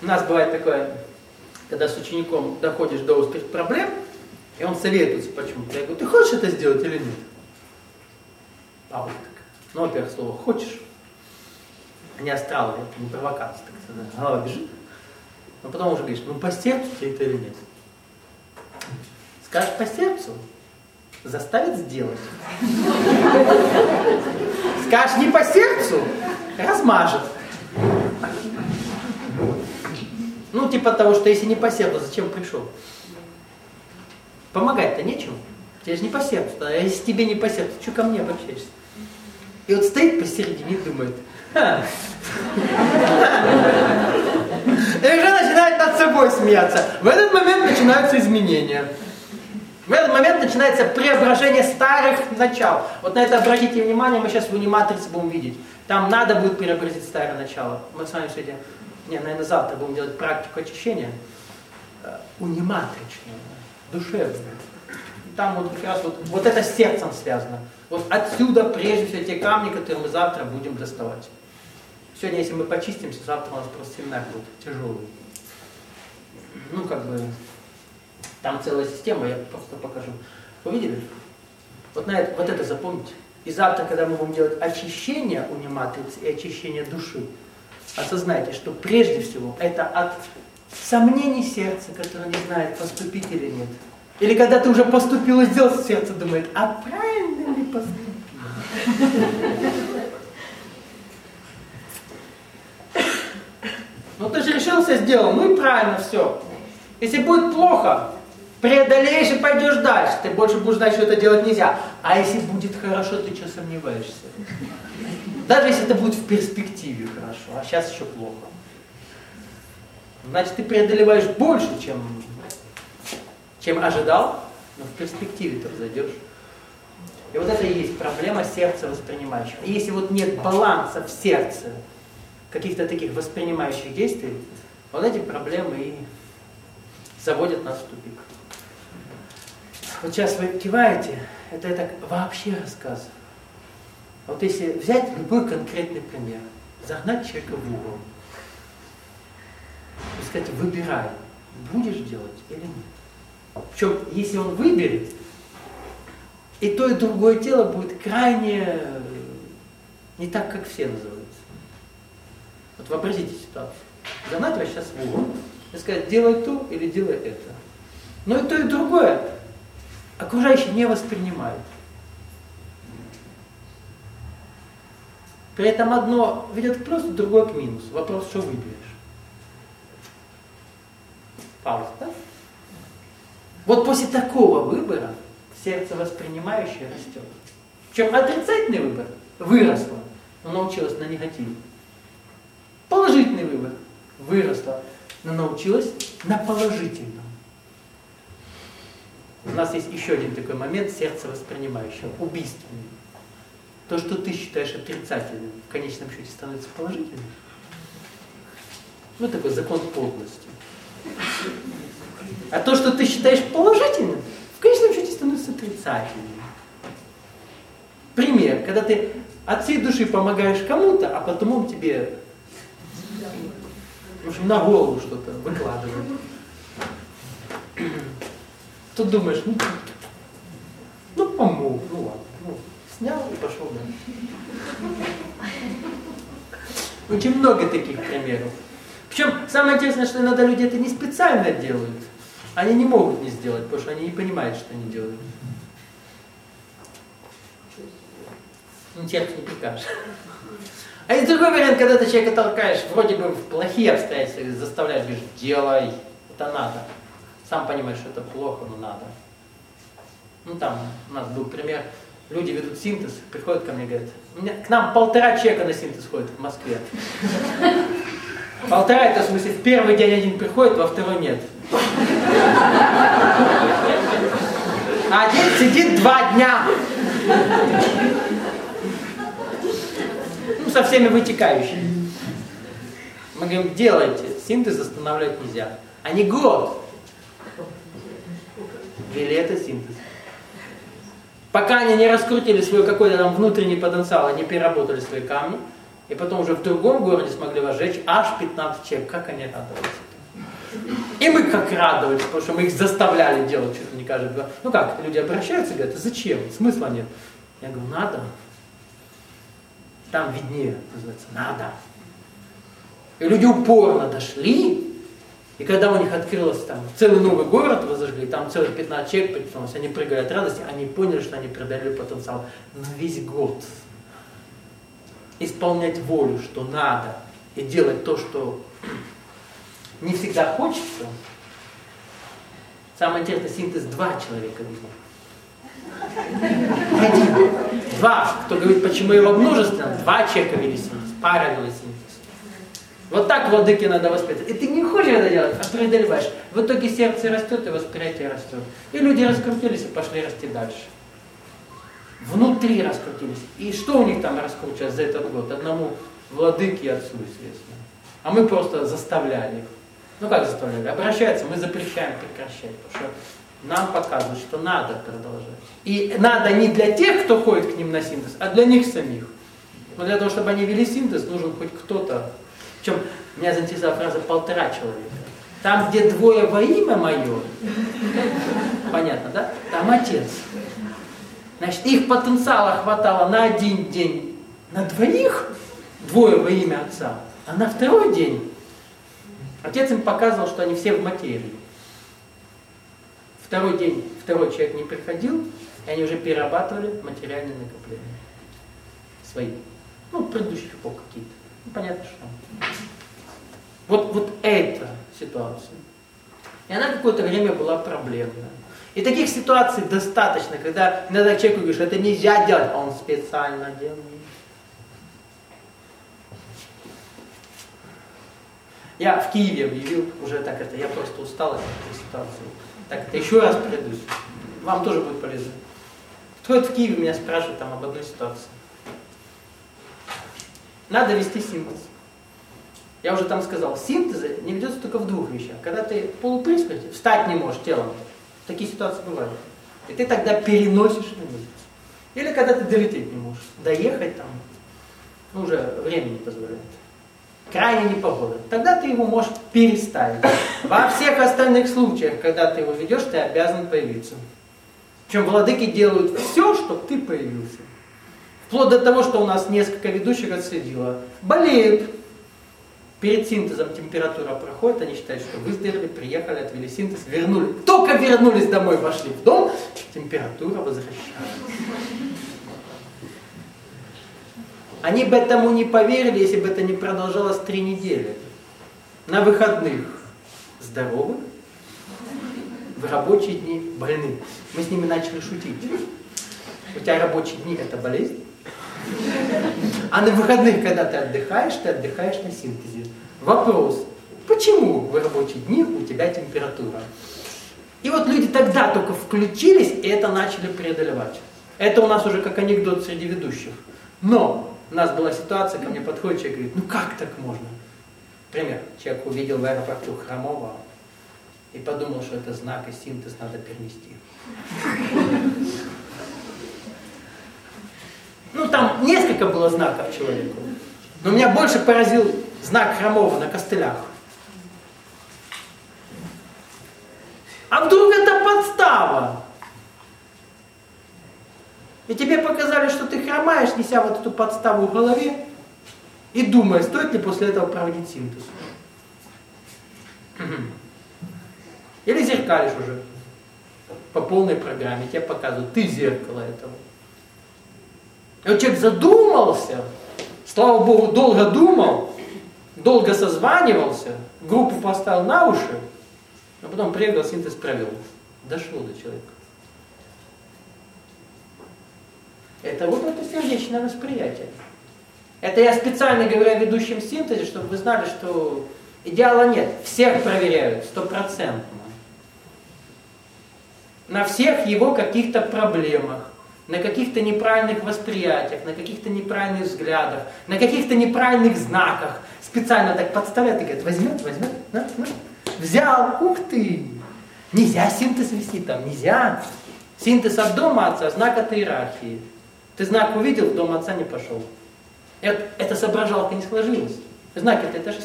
У нас бывает такое, когда с учеником доходишь до острых проблем, и он советуется почему-то. Я говорю, ты хочешь это сделать или нет? Пауза такая. Ну, во-первых, слово «хочешь». Не астрал, это не провокация, так сказать. Голова бежит. Но потом уже говоришь, ну по сердцу тебе это или нет? Скажешь по сердцу, заставит сделать. Скажешь не по сердцу, размажет. Ну, типа того, что если не по сердцу, зачем пришел? Помогать-то нечем. Тебе же не по сердцу. А если тебе не по сердцу, что ко мне обращаешься? И вот стоит посередине и думает. И уже начинает над собой смеяться. В этот момент начинаются изменения. В этот момент начинается преображение старых начал. Вот на это обратите внимание, мы сейчас в униматрице будем видеть. Там надо будет преобразить старое начало. Мы с вами сегодня, наверное, завтра будем делать практику очищения. Униматричную, душевную. И там вот как раз вот это с сердцем связано. Вот отсюда прежде всего те камни, которые мы завтра будем доставать. Сегодня, если мы почистимся, завтра у нас просто семинар будет тяжелый. Ну, как бы, там целая система, я просто покажу. Вы видели? Вот это запомните. И завтра, когда мы будем делать очищение униматрицы и очищение души, осознайте, что прежде всего это от сомнений сердца, которое не знает, поступить или нет. Или когда ты уже поступил и сделал, сердце думает, а правильно ли поступил? Ну ты же решился, сделал, ну и правильно все. Если будет плохо, преодолеешь и пойдешь дальше. Ты больше будешь знать, что это делать нельзя. А если будет хорошо, ты что сомневаешься? Даже если это будет в перспективе хорошо, а сейчас еще плохо. Значит, ты преодолеваешь больше, чем ожидал, но в перспективе ты зайдешь. И вот это и есть проблема сердца воспринимающего. И если вот нет баланса в сердце, каких-то таких воспринимающих действий, вот эти проблемы и заводят нас в тупик. Вот сейчас вы киваете, это я так вообще рассказываю. А вот если взять любой конкретный пример, загнать человека в угол и сказать, выбирай, будешь делать или нет. Причем, если он выберет, и то, и другое тело будет крайне не так, как все называются. Вот вообразите ситуацию. Загнать вас сейчас в угол и сказать, делай то или делай это. Но и то, и другое окружающие не воспринимают. При этом одно ведет к плюсу, другое к минусу. Вопрос, что выберешь. Пауза, да? Вот после такого выбора сердце воспринимающее растет. Причем отрицательный выбор выросло, но научилось на негативе. Положительный выбор выросло, но научилось на положительном. У нас есть еще один такой момент сердца воспринимающего, убийственный. То, что ты считаешь отрицательным, в конечном счете становится положительным. Ну, такой закон подлости. А то, что ты считаешь положительным, в конечном счете становится отрицательным. Пример, когда ты от всей души помогаешь кому-то, а потом он тебе, в общем, на голову что-то выкладывает. Тут думаешь, ну помог, ну ладно, ну, снял и пошел дальше. Очень много таких примеров. Причем самое интересное, что иногда люди это не специально делают. Они не могут не сделать, потому что они не понимают, что они делают. Ну, сердцу не прикажешь. А есть другой вариант, когда ты человека толкаешь, вроде бы в плохие обстоятельства, заставляешь, говоришь, делай, это надо. Сам понимаешь, что это плохо, но надо. Ну там у нас был пример, люди ведут синтез, приходят ко мне и говорят, к нам 1,5 человека на синтез ходит в Москве. 1,5, это в смысле, в первый день один приходит, во второй нет. А один сидит 2 дня. Ну, со всеми вытекающими. Мы говорим, делайте, синтез останавливать нельзя. А не год. Или это синтез. Пока они не раскрутили свой какой-то там внутренний потенциал, они переработали свои камни, И потом уже в другом городе смогли возжечь аж 15 человек. Как они радовались. И мы как радовались, потому что мы их заставляли делать чуть ли не каждый два. Ну как, люди обращаются и говорят, зачем? Смысла нет. Я говорю, надо. Там виднее, называется, надо. И люди упорно дошли. И когда у них открылось там целый новый город, возожгли, там целых 15 человек притянулось, они прыгали от радости, они поняли, что они преодолели потенциал на весь год. Исполнять волю, что надо, и делать то, что не всегда хочется. Самое интересное, синтез 2 человека видно. Один. 2. Кто говорит, почему его множественно, 2 человека вели синтез, пара вели синтез. Вот так владыке надо воспитывать. И ты не хочешь это делать, а преодолеваешь. В итоге сердце растет, и восприятие растет. И люди раскрутились и пошли расти дальше. Внутри раскрутились. И что у них там раскручивалось за этот год? Одному владыке и отцу известно. А мы просто заставляли их. Ну как заставляли? Обращаются, мы запрещаем прекращать. Потому что нам показывают, что надо продолжать. И надо не для тех, кто ходит к ним на синтез, а для них самих. Но для того, чтобы они вели синтез, нужен хоть кто-то. Причем меня заинтересовала фраза 1,5 человека. Там, где 2 во имя мое, понятно, да? Там Отец. Значит, их потенциала хватало на 1 день на 2, 2 во имя Отца, а на 2 день Отец им показывал, что они все в материи. 2 день 2 человек не приходил, и они уже перерабатывали материальные накопления. Свои. Ну, предыдущих эпох какие-то. Ну, понятно, что. Вот эта ситуация. И она какое-то время была проблемная. И таких ситуаций достаточно, когда иногда человеку говоришь, это нельзя делать, а он специально делает. Я в Киеве объявил уже так это, я просто устал от этой ситуации. Так это еще раз пройдусь. Вам тоже будет полезно. Кто-то в Киеве меня спрашивает там об одной ситуации. Надо вести синтез. Я уже там сказал, синтез не ведется только в 2 вещах. Когда ты в полуприсмерти, встать не можешь телом. Такие ситуации бывают. И ты тогда переносишь на месяц. Или когда ты долететь не можешь. Доехать там, ну, уже время не позволяет. Крайняя непогода. Тогда ты его можешь переставить. Во всех остальных случаях, когда ты его ведешь, ты обязан появиться. Причем владыки делают все, чтобы ты появился. Вплоть до того, что у нас несколько ведущих отследило. Болеют. Перед синтезом температура проходит, они считают, что выздоровели, приехали, отвели синтез, вернули. Только вернулись домой, вошли в дом, температура возвращалась. Они бы этому не поверили, если бы это не продолжалось 3 недели. На выходных здоровы, в рабочие дни больны. Мы с ними начали шутить. У тебя рабочие дни это болезнь. А на выходных, когда ты отдыхаешь на синтезе. Вопрос, почему в рабочие дни у тебя температура? И вот люди тогда только включились и это начали преодолевать. Это у нас уже как анекдот среди ведущих. Но у нас была ситуация, ко мне подходит человек и говорит, ну как так можно? Пример, человек увидел в аэропорту хромого и подумал, что это знак и синтез надо перенести. Ну, там несколько было знаков человеку. Но меня больше поразил знак хромого на костылях. А вдруг это подстава? И тебе показали, что ты хромаешь, неся вот эту подставу в голове, и думая, стоит ли после этого проводить синтез. Или зеркалишь уже по полной программе, тебе показывают, ты зеркало этого. И вот человек задумался, слава Богу, долго думал, долго созванивался, группу поставил на уши, а потом приехал, синтез провел. Дошло до человека. Это вот это сердечное восприятие. Это я специально говорю о ведущем синтезе, чтобы вы знали, что идеала нет. Всех проверяют, 100%. На всех его каких-то проблемах. На каких-то неправильных восприятиях, на каких-то неправильных взглядах, на каких-то неправильных знаках. Специально так подставляют и говорят, возьмет, на. Взял, ух ты! Нельзя синтез вести там, нельзя. Синтез от дома отца, знак от иерархии. Ты знак увидел, в дом отца не пошел. Эта соображалка не сложилась. Знаки это же